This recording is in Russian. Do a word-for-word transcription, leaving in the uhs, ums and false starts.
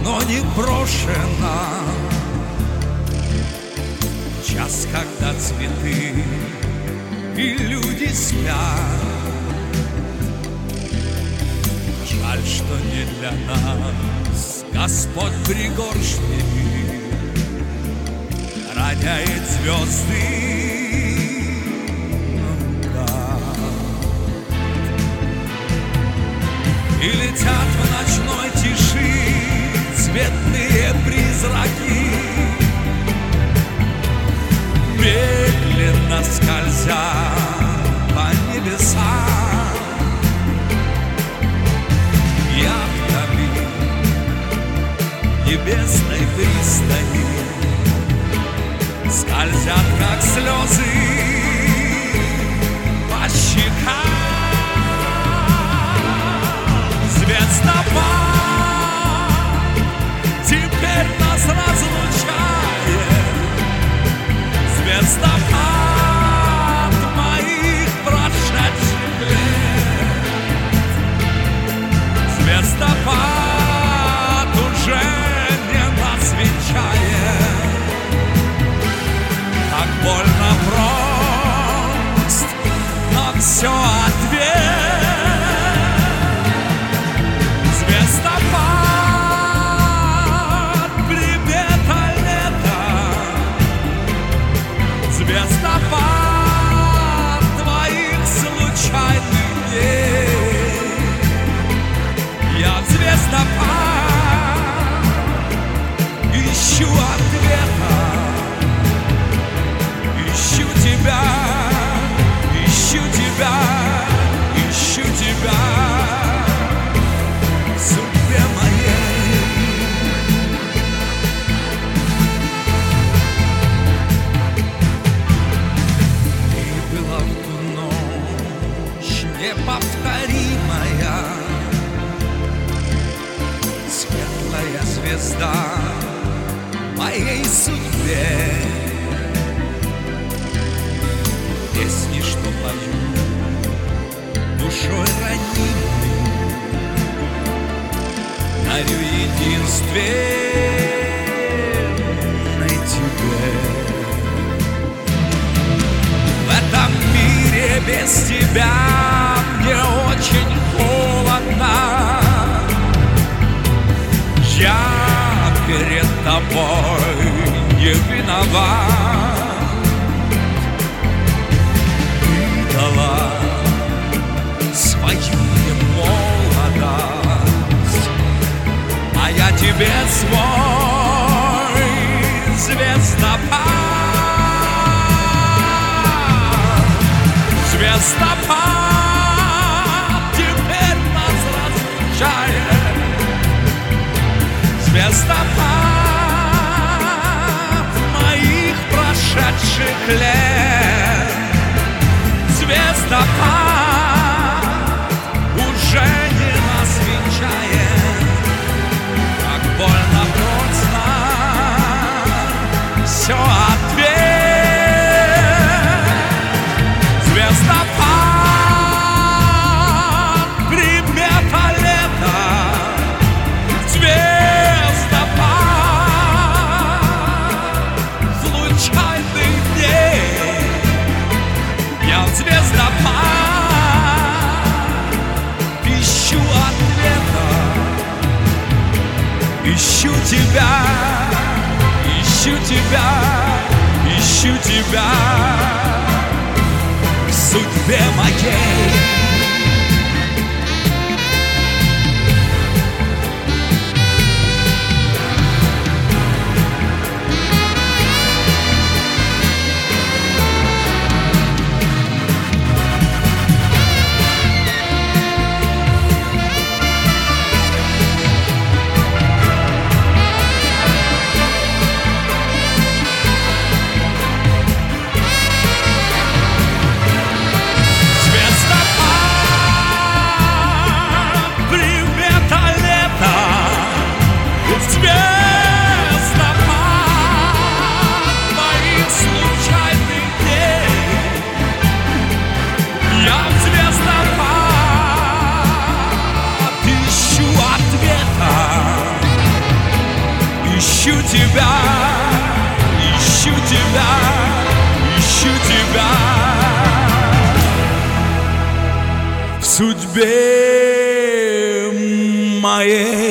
давно не брошена. Час, когда цветы и люди спят. Жаль, что не для нас Господь пригоршнями роняет звезды. И летят в ночной тиши цветные призраки, медленно скользя по небесам. Яхтами небесной пристани скользят, как слезы, по щекам. Звездопад теперь нас разлучает. Звездопад моих прошедших лет. Звездопад уже не нас венчает. Так больно прост, но все ответ. Звездопад твоих случайных дней. Я в звездопад ищу ответа. Ищу тебя, ищу тебя, ищу тебя в судьбе моей. Неповторимая, светлая звезда моей судьбе. Песни, что пою душой ранимой, дарю единственной тебе. В этом мире без тебя мне очень холодно. Я перед тобой не виноват. Ты дала свою молодость, а я тебе свой звездопад. Звездопад теперь нас разлучает. Звездопад моих прошедших лет. Звездопад уже не нас венчает. Как больно просто, все ответ. Звездопад, примета лета. Звездопад случайных дней. Я в звездопад ищу ответа. Ищу тебя, ищу тебя, ищу тебя в судьбе моей. Звездопад тебя, ищу тебя, ищу тебя. В судьбе моей